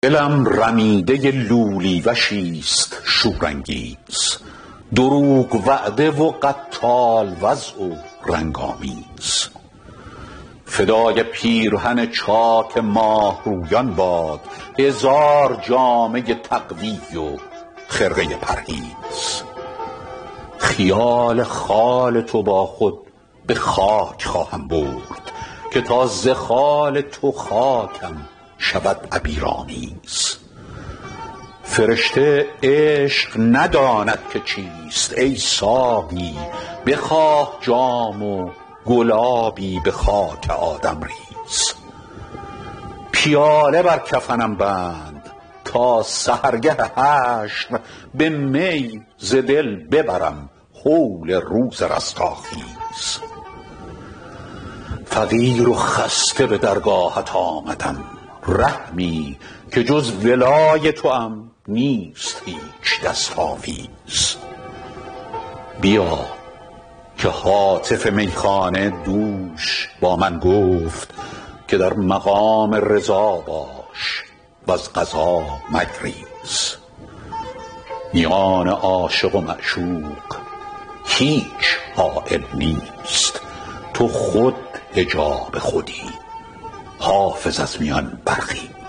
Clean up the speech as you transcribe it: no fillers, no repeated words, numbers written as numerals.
دلم رمیده لولی وشیست شورانگیز، دروغ وعده و قتال وضع و رنگ آمیز. فدای پیرهن چاک ماه رویان باد 1000 جامه تقوی و خرقه پرهیز. خیال خال تو با خود به خاک خواهم برد که تا ز خال تو خاکم شود عبیرآمیز. فرشته عشق نداند که چیست ای ساقی، بخواه جام و گلابی به خاک آدم ریز. پیاله بر کفنم بند تا سحرگه حشر، به می ز دل ببرم هول روز رستاخیز. فقیر و خسته به درگاهت آمدم، رحمی که جز ولای توام نیست هیچ دست آویز. بیا که هاتف میخانه دوش با من گفت که در مقام رضا باش وز قضا مگریز. میان عاشق و معشوق هیچ حائل نیست، تو خود حجاب خودی، حافظ از میان برخیز.